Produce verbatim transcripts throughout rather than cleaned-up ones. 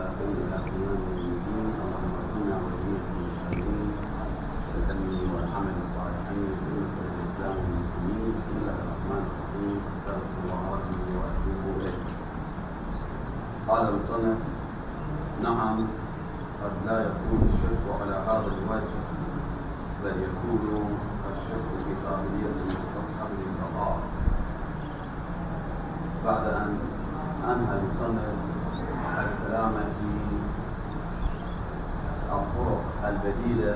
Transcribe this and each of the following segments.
الآخرين إلى قيام يوم الدين. اللهم اغفرنا وجميع المشاهدين بالعلم والعمل الصالحين سنة الإسلام والمسلمين. بسم الله الرحمن الرحيم. أستغفر الله ربي وأتوب إليه. قال المصنف: نعم، قد لا يكون الشرك على هذا الوجه، بل يكون الشرك في قابلية المستصحب للبقاء. بعد أن أنهى المصنف الكلام في الطرق البديلة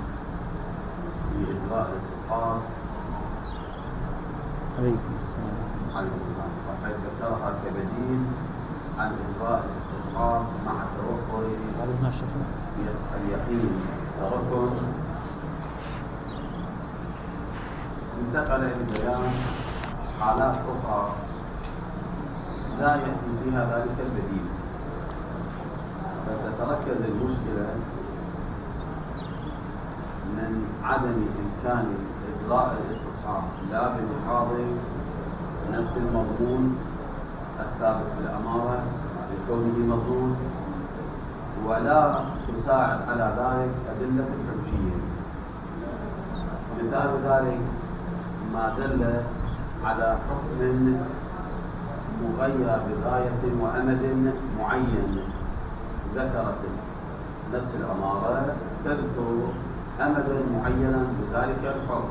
لإجراء الاستصحاب عليكم السلام عليكم السلام حيث ذكرها كبديل عن إجراء الاستصحاب مع توفر اليقين ركن، انتقل إلى بيان حالات أخرى لا يأتي فيها ذلك البديل، فتتركز المشكلة من عدم إمكان إجراء الاستصحاب لا بمحاض نفس المضمون الثابت بالأمارة لكونه مضمون، ولا تساعد على ذلك أدلة الحجية. مثال ذلك ما دل على حكم مغير بغاية وأمد معين، ذكرت نفس الأمارة تذكر أمدا معينا بذلك الحكم.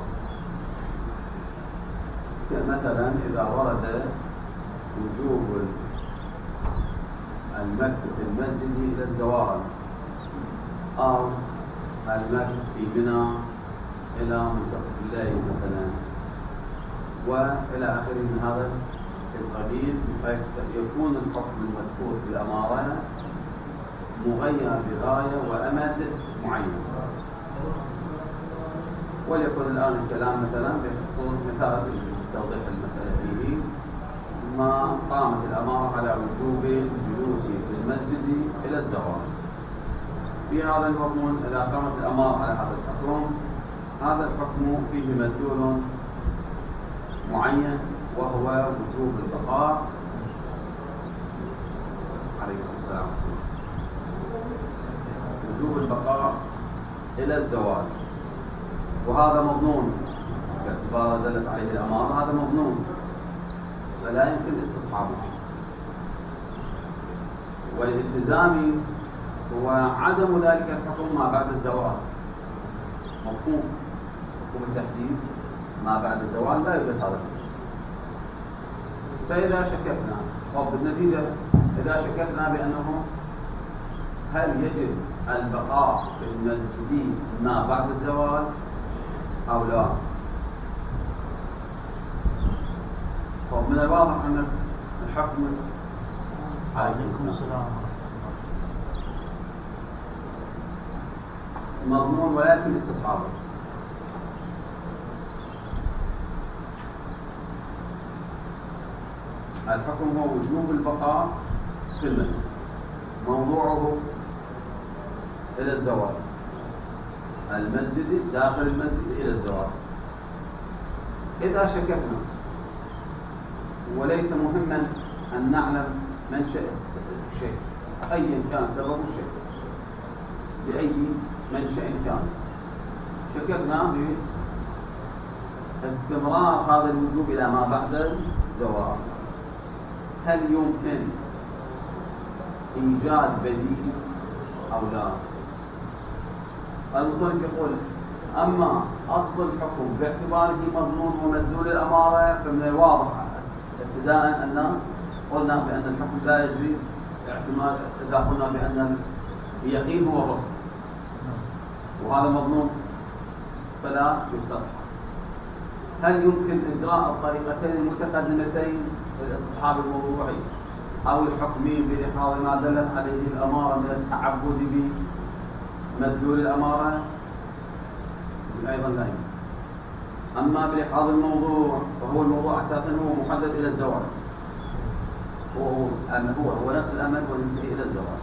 مثلا إذا ورد وجوب المكث في المسجد إلى الزوال، أو المكث في منى إلى منتصف الليل مثلا، وإلى آخره من هذا القبيل، بحيث يكون الحكم المذكور في الأمارة مغير بغاية وأمد معين. وليكن الآن الكلام مثلا بخصوص مثال توضيح المسألة فيه، ما قامت الأمارة على وجوب الجلوس في المسجد إلى الزوال. في هذا الحكم إذا قامت الأمارة على هذا الحكم، هذا الحكم فيه مدلول معين وهو وجوب البقاء. عليكم السلام. وجوب البقاء إلى الزوال، وهذا مظنون باعتبار دلت عليه الأمارة، هذا مظنون فلا يمكن استصحابه. والالتزام هو عدم ذلك الحكم ما بعد الزوال. مفهوم مفهوم التحديد ما بعد الزوال لا يوجد هذا. فإذا شككنا وبالنتيجة إذا شككنا بأنه هل يجب البقاء في المسجد ما بعد الزوال أو لا، فمن الواضح أن الحكم عليكم السلام مضمون ولكن استصحابه. الحكم هو وجوب البقاء في المسجد، موضوعه إلى الزوال، المسجد داخل المسجد إلى الزوال. إذا شككنا وليس مهما أن نعلم منشأ الشيء أيا كان سبب الشيء بأي منشأ كان، شككنا باستمرار هذا الوجوب إلى ما بعد الزوال، هل يمكن إيجاد بديل أو لا؟ المصنف يقول: أما أصل الحكم باعتباره مضمون ومدلول الأمارة، فمن الواضح ابتداء أن قلنا بأن الحكم لا يجري اعتماد إذا قلنا بأن اليقين هو الركن، وهذا مضمون فلا يستصحب. هل يمكن إجراء الطريقتين المتقدمتين للاستصحاب الموضوعي أو الحكمين بإحراز ما دلت عليه الأمارة من التعبد بمدلول الأمارة؟ أيضا لا يمكن. أما بإحراز الموضوع فهو الموضوع أساسا هو محدد إلى الزوال، هو هو هو نفس الأمل وينتهي إلى الزوال.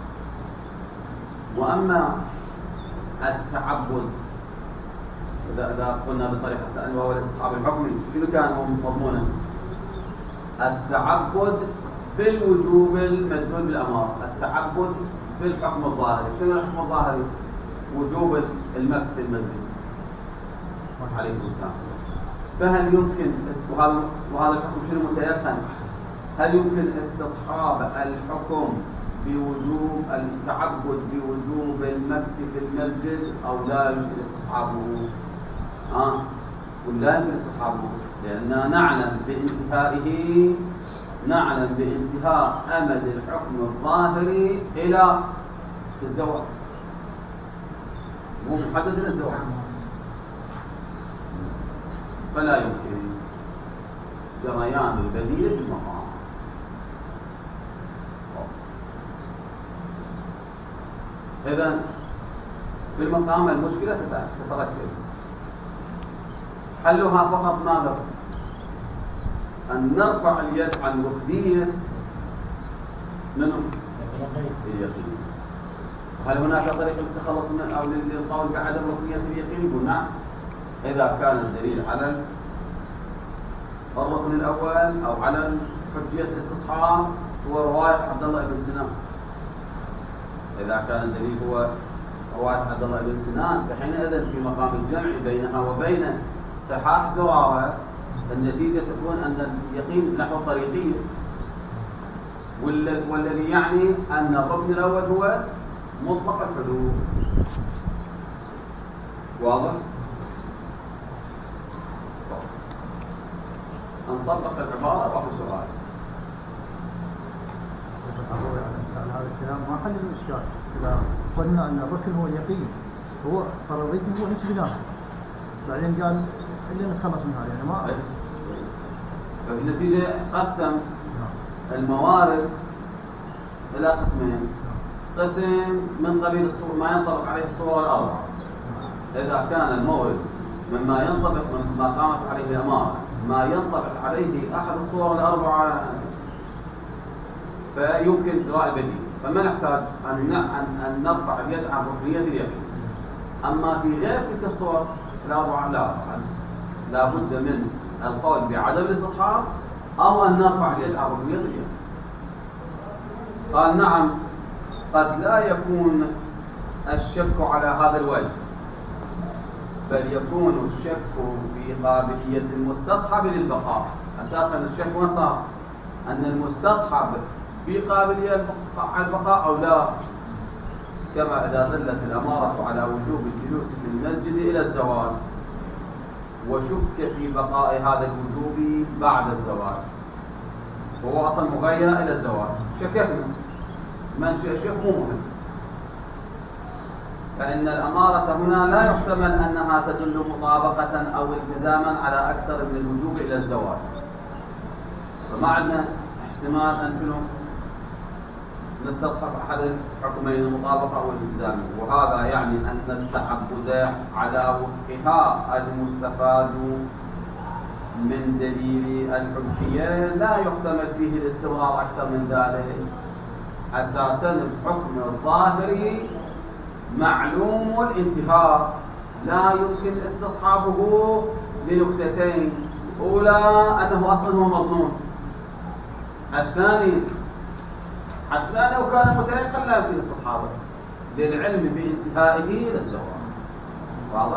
وأما التعبد إذا إذا قلنا بالطريقة الثانية وهو الاستصحاب الحكمي، شنو كان مضمونه؟ التعبد بالوجوب المدلول بالأمارة، التعبد بالحكم الظاهري. شنو الحكم الظاهري؟ وجوب المكث في المسجد. عليكم السلام. فهل يمكن وهذا وهذا الحكم شنو متيقن؟ هل يمكن استصحاب الحكم بوجوب التعبد بوجوب المكث في المسجد أو لا يمكن استصحابه؟ آه ولا يمكن استصحابه، لأننا نعلم بانتهائه نعلم بانتهاء أمد الحكم الظاهري إلى الزواج، مو محدد للزواج، فلا يمكن جريان البديل في المقام. إذن في المقام المشكلة تتركز، حلها فقط ماذا؟ أن نرفع اليد عن ركنية منه اليقين. هل هناك طريقة للتخلص من أو للقول بعدم ركنية اليقين؟ يقول نعم، إذا كان الدليل على الركن الأول أو على حجية الاستصحاب هو رواية عبد الله بن سنان. إذا كان الدليل هو رواية عبد الله بن سنان فحينئذ في مقام الجمع بينها وبين صحاح زرارة النتيجة تكون أن اليقين نحو طريقية، والذي يعني أن الركن الأول هو مطلق الحدود. واضح؟ نطبق العبارة وهو سؤال. هذا الكلام ما حل الإشكال. إذا قلنا أن الركن هو اليقين هو فرضيته هو نفس بناسه، بعدين قال اللي نتخلص من هذا يعني ما ففي النتيجة قسم الموارد إلى قسمين. قسم من قبيل ما ينطبق عليه الصورة الأربعة، إذا كان المورد مما ينطبق مما قامت عليه الأمارة ما ينطبق عليه أحد الصور الأربعة فيمكن إجراء البديل، فما نحتاج أن أن نرفع اليد عن ركنية اليقين. أما في غير تلك الصور الأربعة لا لا بد من القول بعدم الاستصحاب أو أن نرفع اليد عن ركنية اليقين. قال نعم، قد لا يكون الشك على هذا الوجه، بل يكون الشك في قابلية المستصحب للبقاء. أساسا الشك وين صار؟ أن المستصحب في قابلية البقاء أو لا، كما إذا دلت الأمارة على وجوب الجلوس في المسجد إلى الزوال وشك في بقاء هذا الوجوب بعد الزوال، وهو أصلا مغير إلى الزوال، شككنا من شك مو مهم، فإن الأمارة هنا لا يحتمل أنها تدل مطابقة أو التزاما على أكثر من الوجوب إلى الزوال، فما عندنا احتمال أن شنو نستصحب أحد الحكمين المطابقة أو الالتزام، وهذا يعني أن التعبد على وفقها المستفاد من دليل الحجية لا يحتمل فيه الاستمرار أكثر من ذلك. أساسا الحكم الظاهري معلوم الانتهاء لا يمكن استصحابه لنكتتين، أولى أنه أصلا هو مضمون، الثاني حتى لو كان متيقن لا يمكن استصحابه للعلم بانتهائه للزواج. واضح؟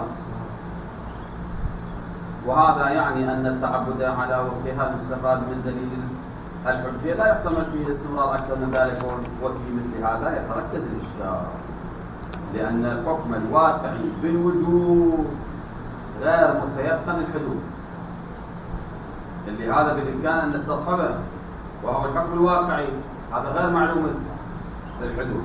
وهذا يعني أن التعبد على وفقها المستفاد من دليل الحجية لا يحتمل فيه الاستمرار أكثر من ذلك، وفي مثل هذا يتركز الإشكال، لأن الحكم الواقعي بالوجود غير متيقن الحدوث، اللي هذا بالإمكان أن نستصحبه، وهو الحكم الواقعي هذا غير معلوم الحدوث.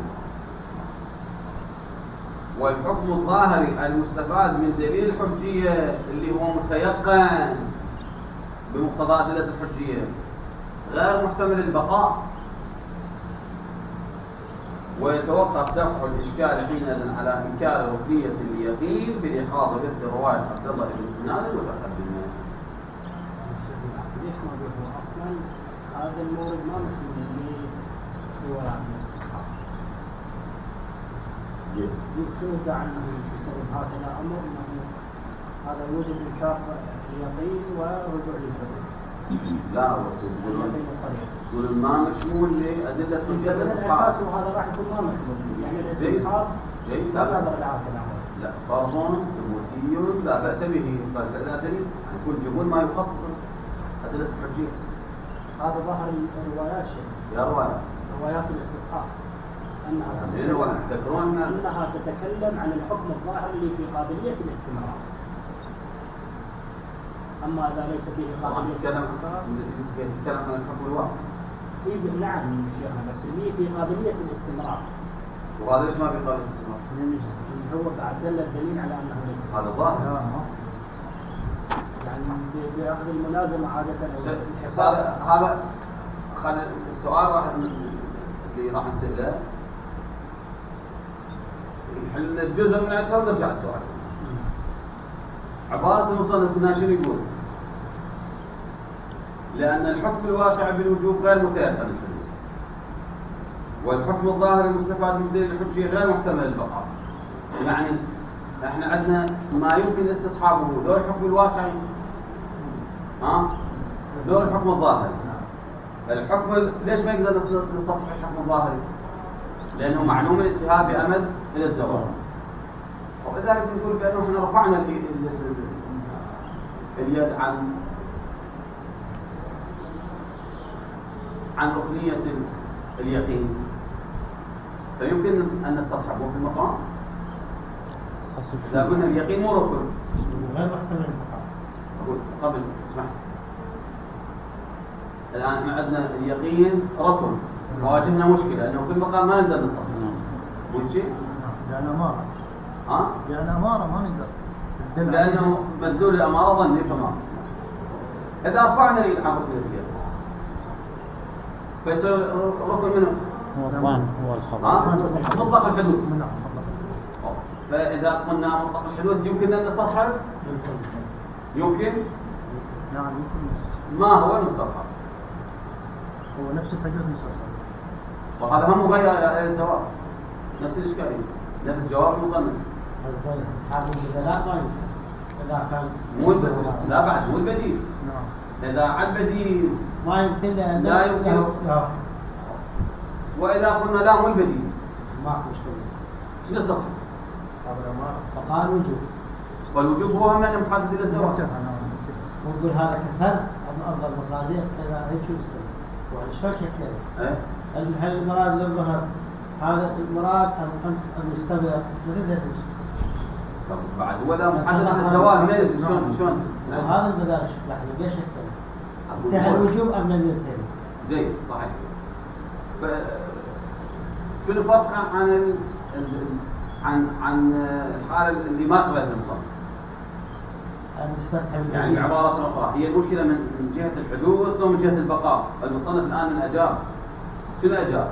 والحكم الظاهري المستفاد من دليل الحجية اللي هو متيقن بمقتضى أدلة الحجية غير محتمل البقاء، ويتوقف دفع الإشكال حينئذ على إنكار ركنية اليقين بالإحاطة مثل رواية عبد الله بن سنان وتقدمه. ليش ما هو أصلا هذا المورد ما مشمول لرواية الاستصحاب؟ شو دعا أنه بسبب هكذا أمر أنه هذا يوجب إنكار اليقين ورجوع للحدود؟ لا هو تقولون تقولون ما مشمول لأدلة حجية الاستصحاب. الأساس وهذا راح يكون ما مشمول، يعني الاستصحاب جيد لا بأس. لا فرض ثبوتي لا بأس به. طيب لا دليل يكون جمهور ما يخصص أدلة الحجية. هذا ظاهر الروايات شيء. يا رواية. روايات الاستصحاب أنها تذكرون أنها تتكلم عن الحكم الظاهر اللي في قابلية الاستمرار. أما إذا ليس فيه قابلية الاستمرار تتكلم عن الحكم الواقع. إيه نعم شيخنا، بس اللي في قابلية الاستمرار. وهذا ليش ما في قابلية الاستمرار؟ هو بعد دل الدليل على أنه ليس. هذا ظاهر. يعني بأخذ الملازمة عادة. هذا هذا خلينا السؤال راح اللي راح نسأله يحل الجزء من عندها ونرجع السؤال. عبارة المصنف هنا شنو يقول؟ لأن الحكم الواقع بالوجوب غير متيقن الحدوث، والحكم الظاهر المستفاد من دليل الحجية غير محتمل البقاء. يعني احنا عندنا ما يمكن استصحابه دور الحكم الواقعي، ها؟ دور الحكم الظاهري. الحكم ليش ما يقدر نستصحب الحكم الظاهري؟ لأنه معلوم الانتهاء بأمد إلى الزوال. وبذلك نقول بأنه احنا رفعنا اليد عن عن ركنية اليقين، فيمكن أن نستصحبه في المقام. إذا قلنا اليقين مو ركن غير محتمل البقاء. أقول قبل اسمح. الآن احنا عندنا اليقين ركن، واجهنا مشكلة أنه في المقام ما نقدر نستصحبه. ماشي؟ لأن أمارة. ها؟ لأن أمارة ما نقدر. لأنه مدلول الأمارة ظني فما. إذا رفعنا اليد عن ركن اليقين فيصير ركن منه هو الظن هو الخبر. مطلق الحدوث. فإذا قلنا مطلق الحدوث يمكن أن نستصحب؟ يمكن؟ نعم يمكن نستصحب. ما هو المستصحب؟ هو نفس الحدوث مستصحب. وهذا هم مغير إلى الزواج. نفس الإشكالية، نفس جواب المصنف. هذا استصحاب البدلاء ما إذا كان مو لا بعد مو البديل. نعم. إذا عاد بديل ما يمكن لأن لا يمكن. وإذا قلنا لا مو البديل ما في مشكلة. شو نستصحب؟ فقال وجوب. والوجوب هو هم أنه محدد إلى الزواج. ونقول هذا كفر أم أفضل مصادق كذا هيك شو يصير؟ وعلى شو شكله؟ إيه؟ هل المراد للظهر هذا المراد أم أم أم يستمر مثل طب بعد هو لا محدد على الزواج ما يدري شلون شلون. وهذا البدال لحظة بيش شكله؟ انتهى الوجوب أم لم ينتهي؟ زين صحيح. ف شو الفرق عن ال... عن عن الحالة اللي ما قبلها المصنف؟ يعني بعبارة أخرى هي المشكلة من جهة الحدوث ومن جهة البقاء. المصنف الآن من أجاب. شنو أجاب؟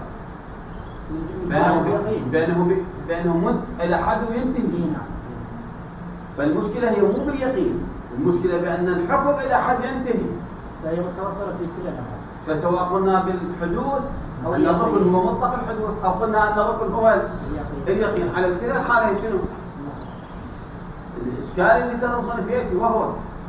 بأنه بأنه بأنه مد إلى حد وينتهي. فالمشكلة هي مو باليقين، المشكلة بأن الحكم إلى حد ينتهي. فهي متوفرة في كل الأمور. فسواء قلنا بالحدوث أو أن الركن هو مطلق الحدوث أو قلنا أن الركن هو اليقين، على كلا الحالين شنو؟ الإشكال اللي كان المصنف يأتي وهو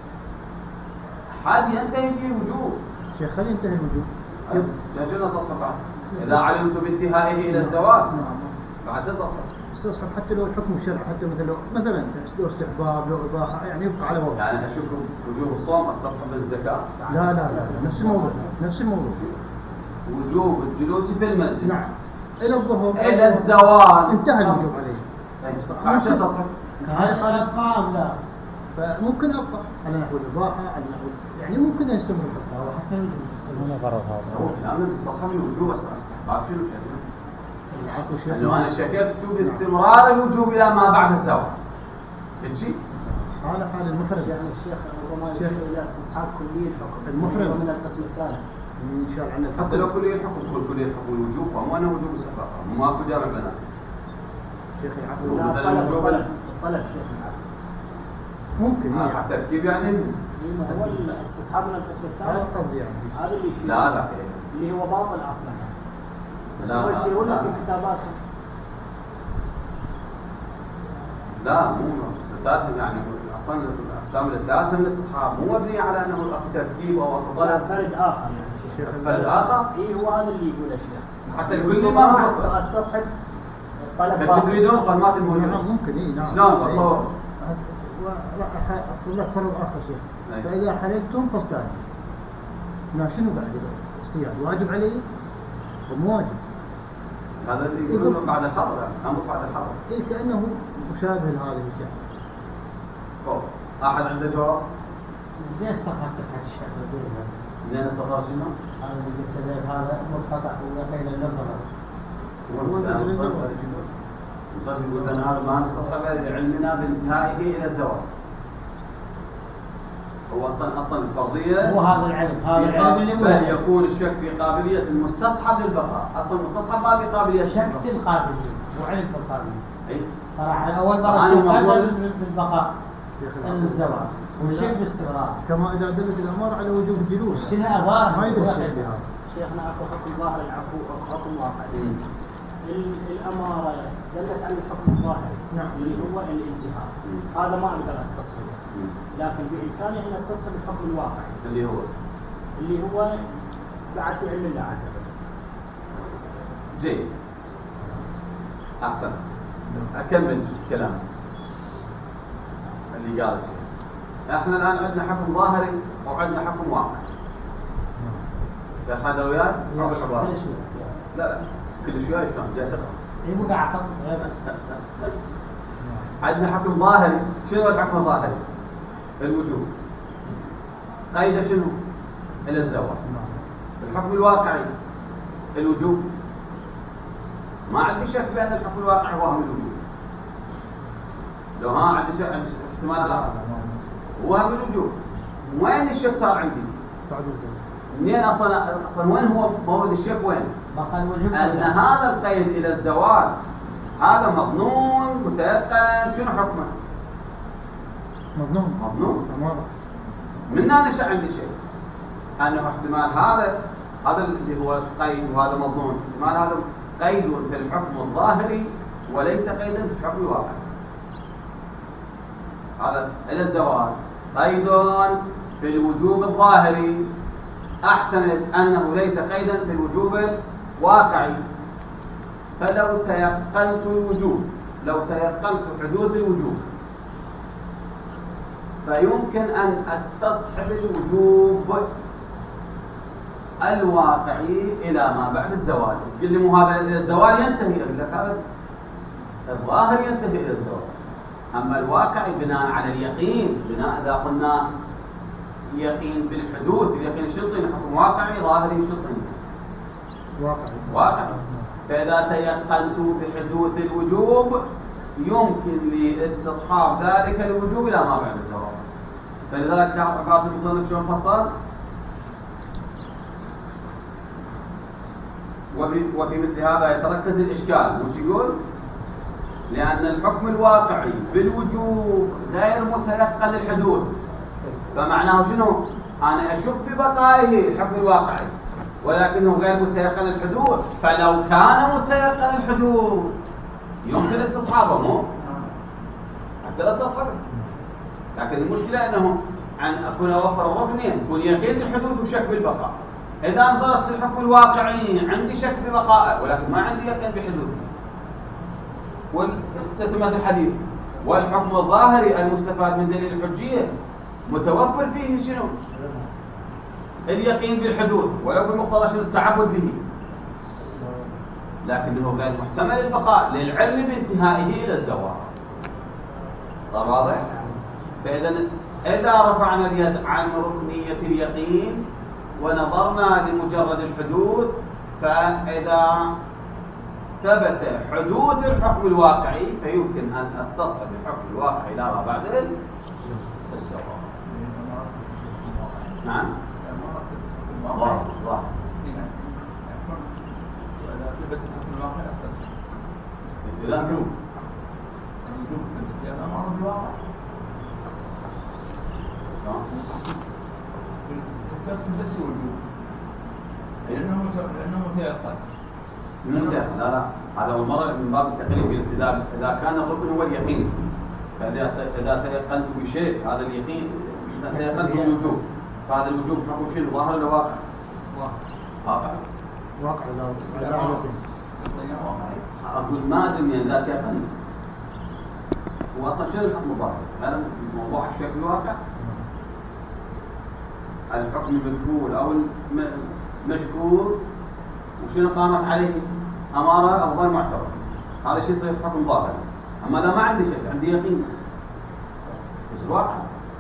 حد ينتهي به الوجوب. شيخ خلي ينتهي الوجوب. شنو نستصحب بعد؟ إذا علمت بانتهائه إلى الزواج بعد شو نستصحب؟ استصحب حتى لو الحكم الشرعي، حتى مثلا مثلا لو استحباب لو إباحة يعني يبقى على وضع. يعني أشك وجوب الصوم استصحب الزكاة؟ لا لا لا نفس الموضوع نفس الموضوع. وجوب الجلوس في المسجد. نعم. إلى الظهر. إلى الزواج. انتهى الوجوب عليه. بعد شو نستصحب؟ هل أبقى أم لا؟ فممكن أبقى على نحو الإباحة على نحو يعني ممكن يستمر البقاء وحتى هو غرض هذا. هو كلام استصحب الوجوب استحباب شنو شنو؟ عفوا شيخ. لأنه أنا شككت باستمرار الوجوب إلى ما بعد الزواج. هيك؟ هذا حال المحرم. يعني الشيخ ربما يشير إلى استصحاب كلية الحكم. المحرم من القسم الثالث. إن شاء الله عن الحكم. حتى لو كلية الحكم كل كلية الحكم الوجوب ومو أنه وجوب استحباب مو أكو جامع بينهم. شيخ العفو. مثلا الوجوب الطلب شيخ العفو. ممكن آه حتى تركيب يعني هو الاستصحاب من القسم الثالث. هذا قصدي يعني. هذا اللي يشير. لا لا اللي هو باطل أصلا. بس لا هو يشيرون لا. في كتاباتهم. لا مو ثلاثة يعني اصلا الاقسام الثلاثه من الاستصحاب مو مبنيه على انه اكو ترتيب او اكو ولا طلب. فرد اخر يعني شيخ. فرد اخر؟ اي هو هذا اللي يقوله الشيخ. حتى الكل ما راح استصحب الطلب. انتم تريدون قنوات الموجوده؟ نعم ممكن اي نعم. شلون بصور؟ راح افرض لك فرض اخر شيء. أي. فاذا حللتم فاصطادوا. لا شنو بعد اصطياد؟ واجب علي؟ ومو واجب. هذا اللي يقولون بعد الحظر، امر بعد الحظر. اي كانه مشابه لهذه الاشياء. فوق. احد عنده جواب؟ ليش فقط تحت الشعب الدولة؟ منين استطاع شنو؟ هذا اللي قلت لك هذا منقطع وقيل النظر. المصنف يقول ان هذا ما نستصحب لعلمنا بانتهائه الى الزواج. هو اصلا اصلا الفرضيه هو هذا العلم، هذا العلم اللي بل يكون الشك في قابليه المستصحب للبقاء، اصلا المستصحب ما في قابليه شك في القابلية وعلم في القابلية. اي صراحة أول مرة قبل بالبقاء الزواج والشك باستمرار. كما اذا دلت الاماره على وجوب الجلوس. كلها ظاهر ما يدري الشيء بهذا. شيخنا اكو حكم ظاهر العفو وحكم واقعي. الاماره دلت على الحكم الظاهري نعم. اللي هو الانتهاء. هذا ما اقدر استصحبه، لكن بامكاني ان استصحب الحكم الواقعي اللي هو اللي هو بعد في علم الله عز وجل. جيد. احسن. اكمل الكلام اللي قال الشيخ. احنا الان عندنا حكم ظاهري وعندنا حكم واقعي. شيخ هذا وياي؟ لا لا كل شوي شلون جاي سخن. اي مو قاعد عندنا حكم ظاهري. شنو الحكم الظاهري؟ الوجوب. قيد شنو؟ الى الزواج. الحكم الواقعي الوجوب. ما عندي شك بان الحكم الواقعي هو من الوجوب. لو ها عندي شك عندي احتمال اخر هو من الوجوب. وين الشك صار عندي؟ بعد الزواج. منين اصلا اصلا وين هو مورد الشك وين؟ بقى الوجوب ان هذا القيد الى الزواج هذا مظنون متيقن. شنو حكمه؟ مظنون. مظنون. واضح. من هنا نشأ عندي شيء انه احتمال هذا هذا اللي هو قيد وهذا مظنون، احتمال هذا قيد في الحكم الظاهري وليس قيدا في الحكم الواقعي. هذا الى الزواج قيد في الوجوب الظاهري، احتمل انه ليس قيدا في الوجوب الواقعي. فلو تيقنت الوجوب لو تيقنت حدوث الوجوب فيمكن ان استصحب الوجوب الواقعي الى ما بعد الزواج. تقول لي مو هذا الزواج ينتهي، اقول لك هذا الظاهر ينتهي الى الزواج، اما الواقعي بناء على اليقين. بناء اذا قلنا يقين بالحدوث، اليقين شرطي حكم واقعي، ظاهري شرطي واقعي. واقعي. فاذا تيقنت بحدوث الوجوب يمكن لي استصحاب ذلك الوجوب الى ما بعد الزواج. فلذلك عبارة المصنف شلون فصل؟ وفي مثل هذا يتركز الاشكال. وش يقول؟ لان الحكم الواقعي بالوجوب غير متيقن الحدوث. فمعناه شنو؟ انا اشك ببقائه الحكم الواقعي ولكنه غير متيقن الحدوث. فلو كان متيقن الحدوث يمكن استصحابه، مو حتى استصحابه. لكن المشكله انه عن اكون اوفر الركنين، يكون يقين بالحدوث وشك بالبقاء. اذا نظرت للحكم الواقعي عندي شك ببقائه ولكن ما عندي يقين بحدوثه. وتتمة الحديث والحكم الظاهري المستفاد من دليل الحجيه متوفر فيه شنو؟ اليقين بالحدوث ولو بمقتضى شنو؟ التعبد به، لكنه غير محتمل البقاء للعلم بانتهائه الى الزواج. صار واضح؟ فاذا اذا رفعنا اليد عن ركنيه اليقين ونظرنا لمجرد الحدوث، فاذا ثبت حدوث الحكم الواقعي فيمكن ان استصحب الحكم الواقعي لا ما بعد الزواج. نعم. ظاهر ظاهر. وإذا ثبت الحكم الواقعي أساسا. لا شوف. الوجوب في الصيانة أمر بالواقع. استثبت بس الوجوب. لأنه لأنه متيقن. من متيقن؟ لا لا، هذا هو المرة من باب التقليد. إذا إذا كان الركن هو اليقين فإذا إذا تيقنت بشيء هذا اليقين إذا تيقنت بالوجوب فهذا الوجوب حكم شنو ظاهر ولا واقع؟ واقع. واقع لا لا يقين. أقول ما أدري يعني ذات يقين هو أصلا شنو الحكم الظاهر؟ هذا موضوع الشك الواقع الحكم المجهول أو المشكور وشنو قامت عليه أمارة أو غير معتبر هذا شيء يصير حكم ظاهر. أما إذا ما عندي شك عندي يقين بس الواقع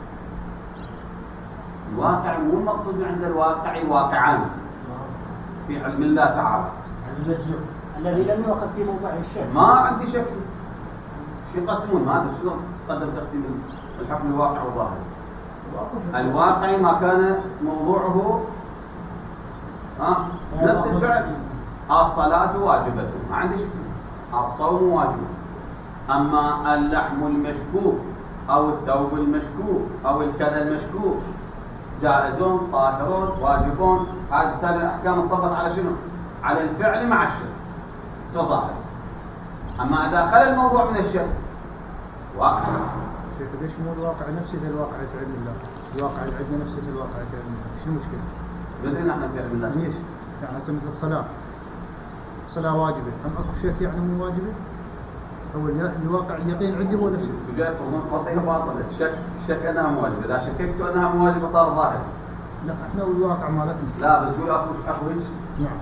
الواقع مو المقصود عند الواقع واقعان في علم الله تعالى الذي لم يؤخذ في موضوع الشك. ما عندي شك شو يقسمون ما ادري شلون قدم تقسيم الحكم الواقع والظاهر. الواقع ما كان موضوعه ها نفس الفعل الصلاة واجبة ما عندي شك الصوم واجب. اما اللحم المشكوك او الثوب المشكوك او الكذا المشكوك جائزون طاهرون واجبون هذه الاحكام انصبت على شنو؟ على الفعل مع الشك سو ظاهر. اما اذا خلى الموضوع من الشك واقع. شيخ ليش مو الواقع نفسه الواقع في علم الله؟ الواقع اللي عندنا نفسه الواقع في علم الله، شو المشكله؟ بدنا احنا في علم الله ليش؟ يعني هسه مثل الصلاه الصلاه واجبه، ام اكو شيء يعني مو واجبه؟ هو الواقع اليقين عندي هو نفسه. تجاه فرضون قطعيه باطله، الشك الشك انها مو واجبه، اذا شككت انها مو واجبه صار ظاهر. لا احنا الواقع مالتنا. لا بس تقول اكو اكو هيك نعم.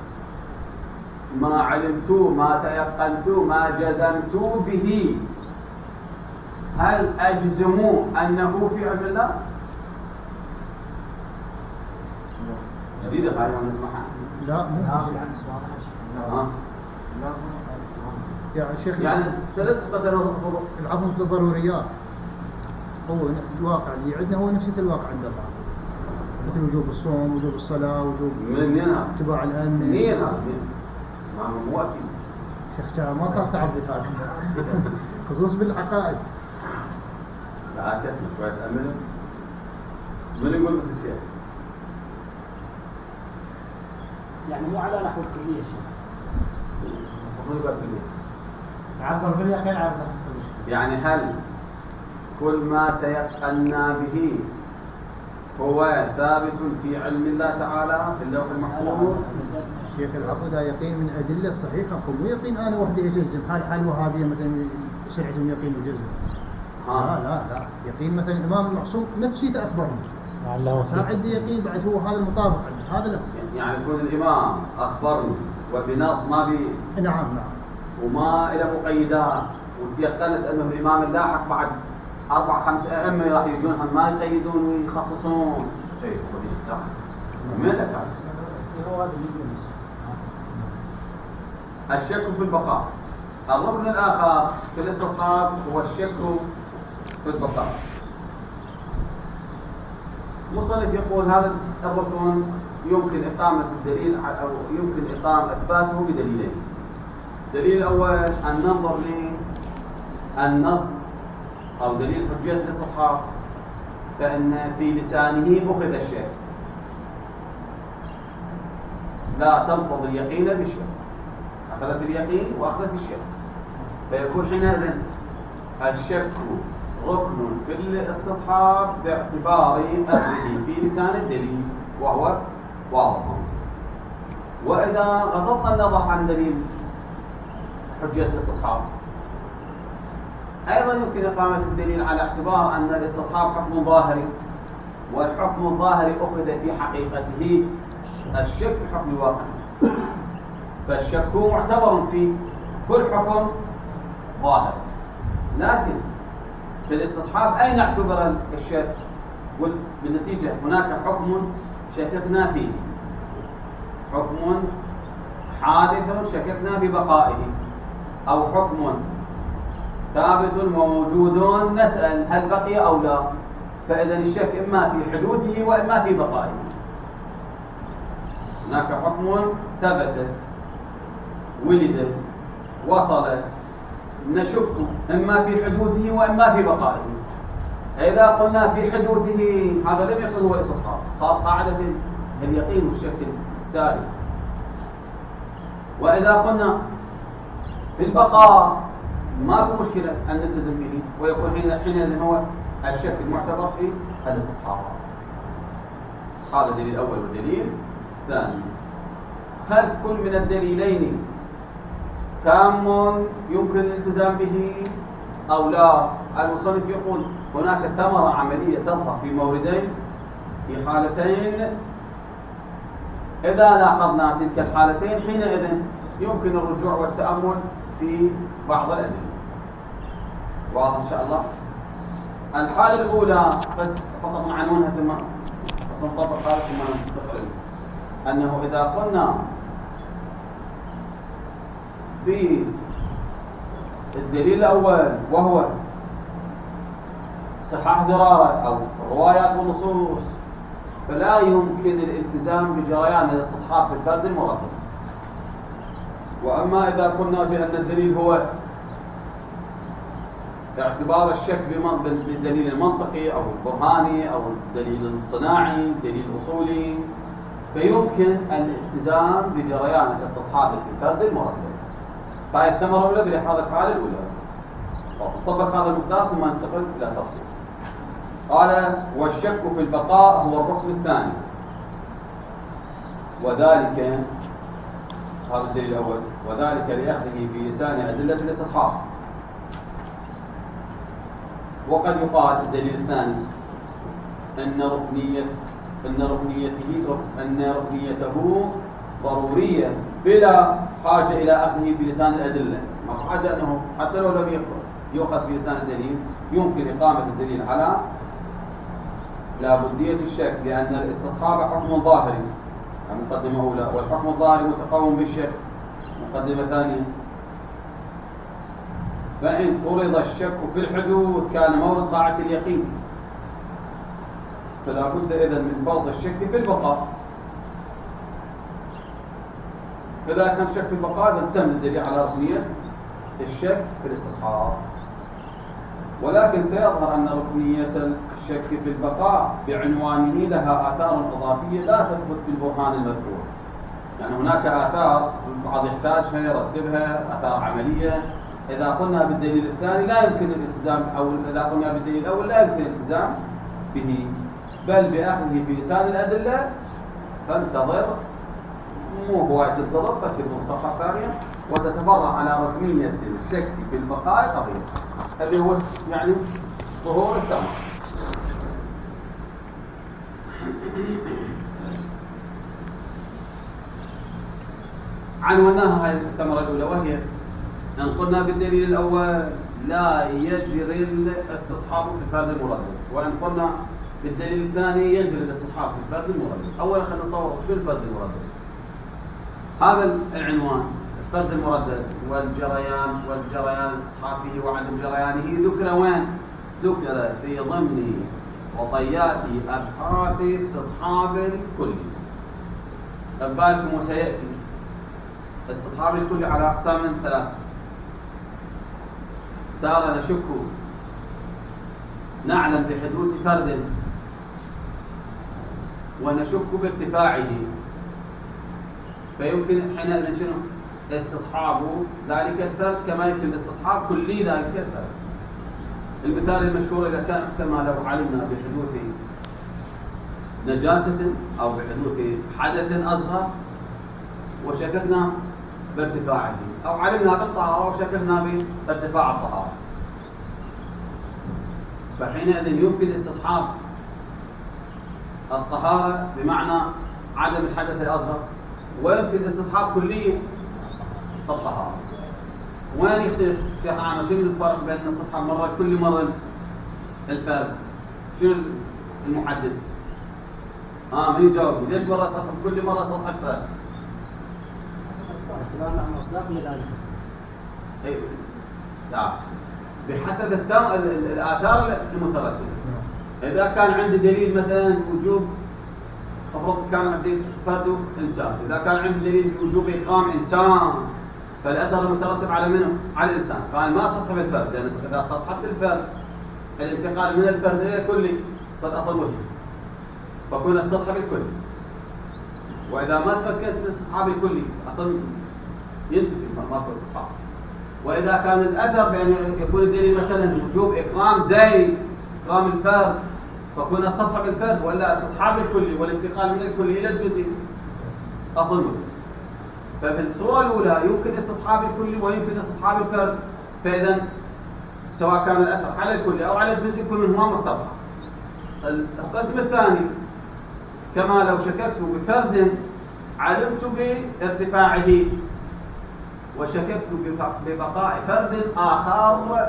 ما علمت ما تيقنت ما جزمت به هل أجزم أنه في علم الله؟ جديدة هاي ما نسمعها. لا مو بالعكس واضح. لا يعني شيخ يعني ثلاث مثلا العفو في الضروريات هو الواقع اللي عندنا هو نفس الواقع عند الله، مثل وجوب الصوم وجوب الصلاة وجوب منين اتباع الأئمة. منين هذا؟ ما مو أكيد. شيخ ما صار تعبد هذا خصوص بالعقائد. لا شيخ شوية أمل من يقول مثل الشيخ؟ يعني مو على نحو الكلية شيء. المفروض يقول كلية. عبر باليقين عبر يعني هل كل ما تيقنا به هو ثابت في علم الله تعالى في اللوح المحفوظ؟ شيخ العفو ذا يقين من أدلة صحيحة، مو يقين أنا وحدي أجزم حال حال وهابية مثلا سرعتهم يقين وجزم. لا لا لا يقين مثلا الإمام المعصوم نفسي تأخبرني صار عندي يقين بعد هو هذا المطابق عندي هذا نفس. يعني يكون الإمام أخبرني وبنص ما بي نعم نعم وما إلى مقيدات وتيقنت أنه الإمام اللاحق بعد أربع خمس أئمة راح يجون ما يقيدون ويخصصون شيء صح؟ من لك هذا؟ الشك في البقاء. الركن الآخر في الاستصحاب هو الشك في البقاء. مصنف يقول هذا الركن يمكن إقامة الدليل أو يمكن إقامة إثباته بدليلين. الدليل الأول أن ننظر للنص أو دليل حجية الاستصحاب فإن في لسانه أخذ الشك لا تنقض اليقين بالشك، أخذت اليقين وأخذت الشك، فيكون حينئذ الشك ركن في الاستصحاب باعتبار أخذه في لسان الدليل وهو واضح. وإذا غضضنا النظر عن دليل حجية الاستصحاب أيضا يمكن إقامة الدليل على اعتبار أن الاستصحاب حكم ظاهري، والحكم الظاهري أخذ في حقيقته الشك بحكم الواقع، فالشك معتبر في كل حكم ظاهر. لكن في الاستصحاب أين اعتبر الشك؟ بالنتيجة هناك حكم شككنا فيه، حكم حادث شككنا ببقائه، أو حكم ثابت وموجود نسأل هل بقي أو لا، فإذا الشك إما في حدوثه وإما في بقائه. هناك حكم ثبت ولد وصل نشك إما في حدوثه وإما في بقائه. إذا قلنا في حدوثه هذا لم يكن هو الاستصحاب، صار قاعدة اليقين والشك الساري. وإذا قلنا في البقاء ما في مشكلة أن نلتزم به، ويكون حينئذ هو الشك المعتبر في الاستصحاب. هذا الدليل الأول. والدليل الثاني: هل كل من الدليلين تام يمكن الالتزام به أو لا؟ المصنف يقول هناك ثمرة عملية تظهر في موردين في حالتين، إذا لاحظنا تلك الحالتين حينئذ يمكن الرجوع والتأمل في بعض الأدلة. واضح إن شاء الله؟ الحالة الأولى بس فقط نعنونها ثم نطبق هذا ثم ننتقل، أنه إذا قلنا بالدليل الأول وهو صحاح زرارة أو الروايات والنصوص، فلا يمكن الالتزام بجريان الاستصحاب في الفرد المرتب. وأما إذا قلنا بأن الدليل هو اعتبار الشك بالدليل المنطقي أو البرهاني أو الدليل الصناعي، الدليل الأصولي، فيمكن الالتزام بجريان الاستصحاب في الفرد المرتب. فهي الثمرة الأولى بهذه الحالة الأولى. نطبق هذا المقدار ثم ننتقل إلى تفصيل. قال: والشك في البقاء هو الركن الثاني، وذلك هذا الدليل الأول، وذلك لأخذه في لسان أدلة الاستصحاب. وقد يقال الدليل الثاني أن ركنية أن ركنيته أن ركنيته ضرورية بلا حاجة إلى أخذه في لسان الأدلة. ما حاجة أنه حتى لو لم يؤخذ في لسان الدليل يمكن إقامة الدليل على لابدية الشك، لأن الاستصحاب حكم ظاهري، مقدمة أولى، والحكم الظاهري متقوم بالشك، مقدمة ثانية. فإن فرض الشك في الحدوث كان مورد طاعة اليقين، فلا بد إذن من فرض الشك في البقاء. إذا كان الشك في البقاء تم الدليل على ركنية الشك في الاستصحاب. ولكن سيظهر أن ركنية الشك في البقاء بعنوانه لها آثار إضافية لا تثبت بالبرهان المذكور. يعني هناك آثار البعض يحتاجها يرتبها، آثار عملية. إذا قلنا بالدليل الثاني لا يمكن الالتزام، أو إذا قلنا بالدليل الأول لا يمكن الالتزام به، بل بأخذه في لسان الأدلة. فانتظر، مو هواية تنتظر، بس تكون صفحة ثانية وتتفرع على ركنية الشك في البقاء قضية اللي هو يعني ظهور الثمر. عنوناها هذه الثمرة الأولى، وهي أن قلنا بالدليل الأول لا يجري الاستصحاب في الفرد المردد، وأن قلنا بالدليل الثاني يجري الاستصحاب في الفرد المردد. أولا خلينا نصور شو الفرد المردد. هذا العنوان الفرد المردد والجريان والجريان الاستصحاب فيه وعدم جريانه ذكر وين؟ ذكر في ضمن وطيات أبحاث استصحاب الكل. بالكم وسيأتي استصحاب الكل على أقسام ثلاثة. تارة نشك نعلم بحدوث فرد ونشك بارتفاعه، فيمكن حينئذ شنو؟ استصحاب ذلك الفرد كما يمكن استصحاب كلي ذلك الفرد. المثال المشهور إذا كان كما لو علمنا بحدوث نجاسة أو بحدوث حدث أصغر وشككنا بارتفاعه، أو علمنا بالطهارة وشككنا بارتفاع الطهارة، فحينئذ يمكن استصحاب الطهارة بمعنى عدم الحدث الأصغر، ويمكن استصحاب كلية الطهارة. وين يختلف شيخ عامر؟ شنو الفرق بين استصحاب مرة كل مرة الفرد؟ شنو المحدد؟ اه من يجاوب؟ ليش مرة استصحاب كل مرة استصحاب فرد؟ اعتبار مع مصداق لذلك. اي لا، بحسب الثم... الآثار المترتبة. إذا كان عندي دليل مثلا وجوب، أفرض كان عندي فرد إنسان، إذا كان عندي دليل بوجوب إقام إنسان، فالأثر المترتب على منه؟ على الإنسان. فأنا ما استصحب الفرد، لأن يعني إذا استصحبت الفرد الانتقال من الفرد إلى الكلي صار أصل وجه، فكون استصحب الكل. وإذا ما تمكنت من استصحاب الكلي أصلا ينتفي، ما هو استصحاب. وإذا كان الأثر بأن يكون الدليل مثلا وجوب إكرام زيد إكرام الفرد فكون استصحب الفرد ولا استصحاب الكلي والانتقال من الكلي إلى الجزئي أصل مثل. ففي الصورة الأولى يمكن استصحاب الكلي ويمكن استصحاب الفرد، فإذا سواء كان الأثر على الكلي أو على الجزء كل منهما مستصحب. القسم الثاني كما لو شككت بفرد علمت بارتفاعه وشككت ببقاء فرد آخر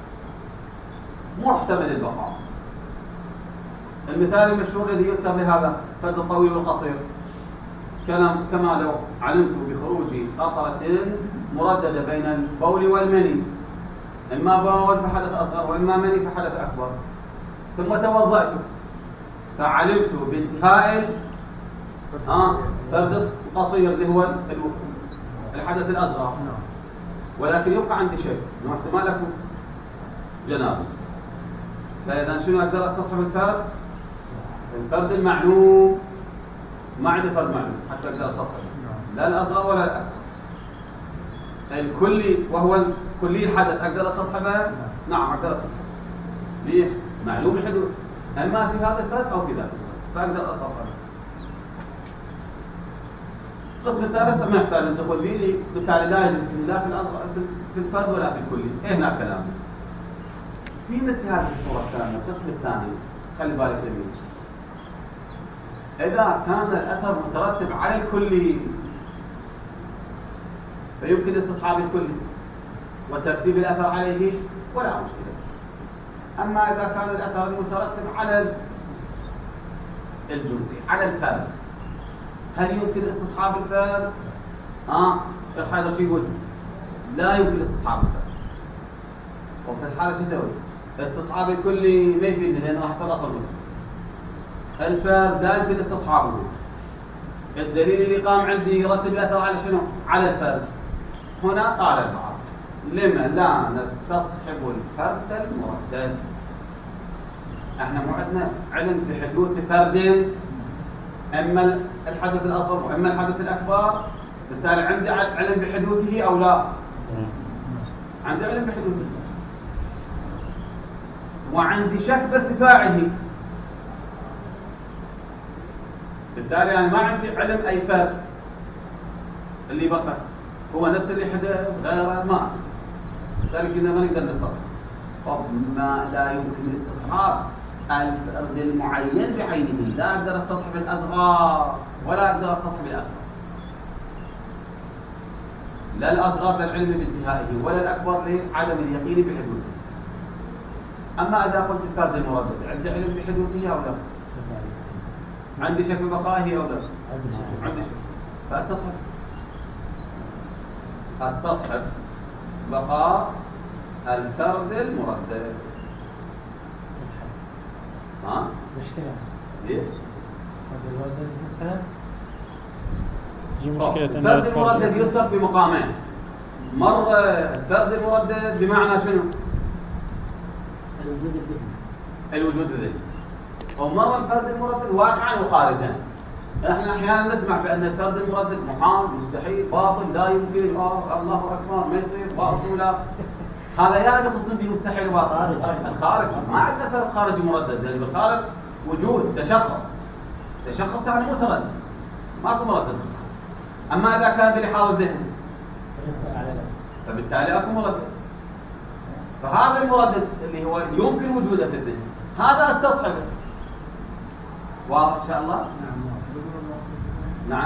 محتمل البقاء. المثال المشهور الذي يذكر لهذا فرد الطويل والقصير، كما لو علمت بخروج قطرة مرددة بين البول والمني، إما بول فحدث أصغر وإما مني فحدث أكبر، ثم توضأت فعلمت بانتهاء آه فرد القصير اللي هو الحدث الأصغر، ولكن يبقى عندي شيء انه احتمال يكون جنابه. فإذا شنو أقدر استصحب الفرد؟ الفرد المعلوم، ما عندي فرد معلوم حتى أقدر استصحبه، لا الأصغر ولا الأكبر. الكلي وهو الكلي الحدث أقدر استصحبه؟ نعم أقدر استصحبه. ليش؟ معلوم الحدوث، اما في هذا الفرد او في ذاك الفرد فاقدر استصحبه. القسم الثالث ما يحتاج الدخول فيه، بالتالي لا يجوز فيه لا في الأصغر في الفرد ولا في الكلي. ايه هنا كلام في مثل هذه الصورة الثانية. القسم الثاني خلي بالك يمين، إذا كان الأثر مترتب على الكلي فيمكن استصحاب الكلي وترتيب الأثر عليه ولا مشكلة. أما إذا كان الأثر المترتب على الجزء على الفرد، هل يمكن استصحاب الفرد؟ آه الشيخ حيدر شو يقول؟ لا يمكن استصحاب الفرد. وفي الحالة شو يسوي؟ استصحاب الكلي ما يفيد لأنه راح يصير أصل مثل. الفرد لا يمكن استصحابه. الدليل اللي قام عندي يرتب الأثر على شنو؟ على الفرد. هنا قال البعض لما لا نستصحب الفرد المردد؟ احنا مو عندنا علم بحدوث فرد، اما الحدث الاصغر واما الحدث الاكبر، بالتالي عندي علم بحدوثه او لا؟ عندي علم بحدوثه وعندي شك بارتفاعه، بالتالي انا ما عندي علم اي فرد اللي بقى هو نفس اللي حدث غير ما، لذلك إننا ما نقدر نستصحب. فما لا يمكن استصحاب الفرد المعين بعينه، لا أقدر استصحب الأصغر ولا أقدر استصحب الأكبر، لا الأصغر للعلم بانتهائه ولا الأكبر لعدم اليقين بحدوثه. أما إذا قلت الفرد المردد عندي علم بحدوثه أو لا؟ عندي شك ببقائه أو لا؟ عندي شك، فاستصحب استصحب بقاء الفرد المردد. ها؟ مشكلة. ليه؟ الفرد الفرد المردد يذكر في مقامين. مرة الفرد المردد بمعنى شنو؟ الوجود الذهني. الوجود الذهني. ومرة الفرد المردد واقعا وخارجا. احنا احيانا نسمع بان الفرد المردد محال، مستحيل، باطل، لا يمكن، آه الله اكبر، ما يصير، باطل، لا. هذا يا نقصد بمستحيل وباطل. الخارج ما عندنا فرد خارجي مردد، لان بالخارج وجود تشخص. تشخص يعني متردد، ماكو مردد. اما اذا كان بلحاظ الذهن فبالتالي اكو مردد. فهذا المردد اللي هو يمكن وجوده في الذهن هذا استصحبه. واضح ان شاء الله؟ نعم. نعم.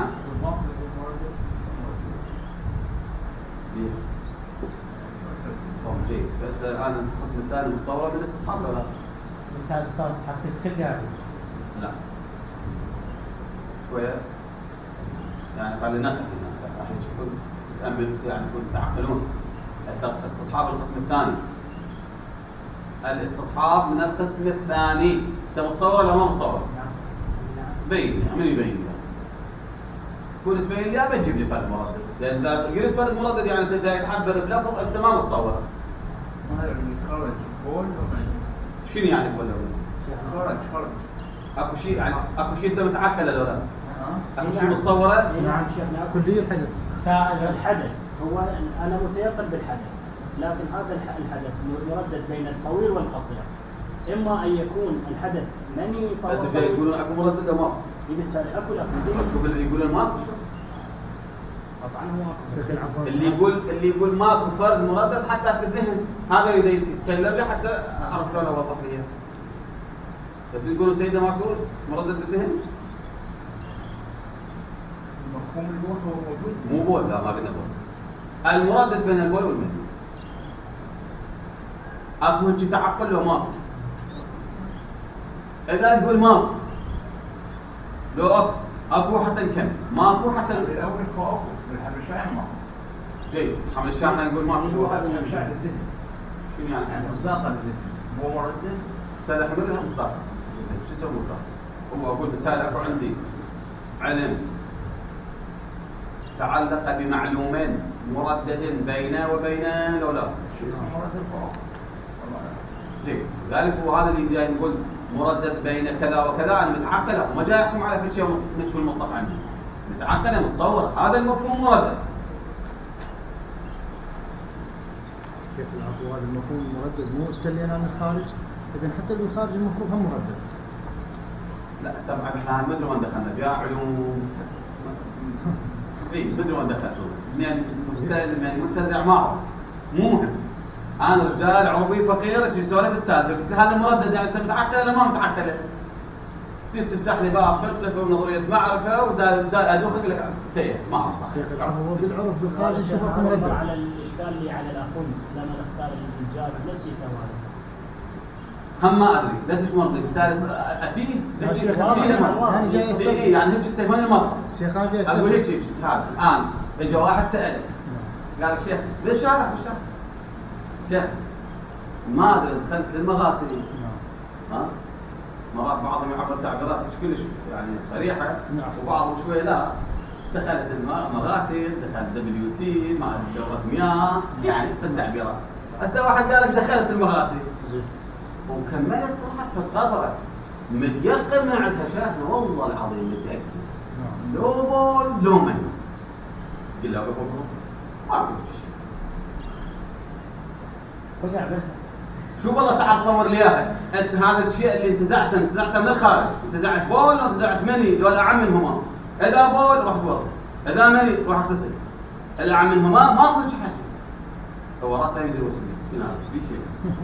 طيب جيد. الآن القسم الثاني متصور بالاستصحاب ولا لا؟ بالتالي استصحبت الكل يعني؟ لا. شوية يعني خلينا نقف هنا راح تكون تتأمل يعني تكون تتعقلون. استصحاب القسم الثاني. الاستصحاب من القسم الثاني. أنت متصور ولا ما متصور؟ نعم. بين من يبين لي؟ كون تبين لي ما تجيب لي فرد مردد، لأن إذا قلت فرد مردد يعني أنت جاي تعبر بلفظ أنت ما متصوره. ما يعني خرج بول شنو يعني بول خرج خرج اكو شيء يعني اكو شيء انت متعقل ولا لا؟ اكو شيء نعم. متصوره؟ نعم شيخنا. كلية الحدث. سائل الحدث هو انا متيقن بالحدث، لكن هذا الح- الحدث يردد بين الطويل والقصير. إما أن يكون الحدث مني فهو انتم جاي يقولون اكو مردد او ماكو؟ بالتالي أكو لكن شوف اللي يقولون ماكو شوف. طبعا هو شيخ العفو. اللي يقول اللي يقول ماكو فرد مردد حتى في الذهن، هذا اللي يتكلم لي حتى اعرف شلون اوضح لي اياه. انتم تقولون سيدنا ماكو مردد بالذهن؟ مفهوم البول هو موجود. مو بول، لا ما قلنا بول. المردد بين البول والمني. اكو هيك تعقل لو ماكو. اذا تقول ماكو لو اكو اكو حتى نكمل، ماكو حتى الاول هو اكو بالحبشان ماكو. جيد. حمل الشاحنه نقول ماكو. هو هذا الحبشان للذهن. شنو يعني؟ يعني مصداقا للذهن مو مردد. بالتالي احنا نقول لها مصداق. شو يسوي مصداق؟ هو اقول بالتالي اكو عندي علم تعلق بمعلومين مردد بينه وبين لو لا. شو اسمه مردد هو اكو. جيد. ذلك هو هذا اللي جاي نقول مردد بين كذا وكذا، انا متعقله وما جاي احكم على كل شيء مجهول المطلق عندي. متعقله متصور هذا المفهوم مردد. شيخ العفو، هذا المفهوم المردد مو استلينا من الخارج، اذا حتى بالخارج المفروض هم مردد. لا سمع احنا ما ادري وين دخلنا، يا علوم اي ما ادري وين دخلتوا. اثنين مستلم يعني منتزع ما اعرف، مو مهم. انا رجال عربي فقير اجي سولفت سالفه، قلت له هذا مردد يعني انت متعقل ولا ما متعقل؟ تفتح لي باب فلسفه ونظريه معرفه وادوخك لك تيه ما اعرف. شيخ العفو، هو بالعرف بالخارج هذا يشوفه يعبر مردد. على الإشكال اللي على الأخون لما نختار الإنجاب نفسي توالي. هم ما ادري لا تشمر لي بالتالي اتيه يا تجي شيخ، تجي أنا- المرة. أنا جاي أستفيد. إيه، يعني هيك تهون المره. شيخ انا جاي اقول أستفيد. هيك هذا الان اجى واحد سال قال لك شيخ بالشارع بالشارع شيخ ما ادري دخلت للمغاسل ها مرات بعضهم يعبر تعبيرات مش كلش يعني صريحه نعم. وبعضهم شويه لا. دخلت المغاسل، دخلت دبليو سي مع دوره مياه يعني في التعبيرات. هسه واحد قال لك دخلت المغاسل وكملت طلعت في القبره متيقن من عندها شافنا والله العظيم متاكد نعم. لو بول لو من قل له وقف وقف ما قلت شيء. فقع به. شوف والله تعال صور لي اياها انت هذا الشيء اللي انتزعته انتزعته من الخارج، انتزعت بول وانتزعت مني دول اعم منهما. اذا بول راح توضا، اذا مني راح اغتسل. الاعم منهما ماكو شيء حاجه. هو راسه يدري وش في هذا في شيء.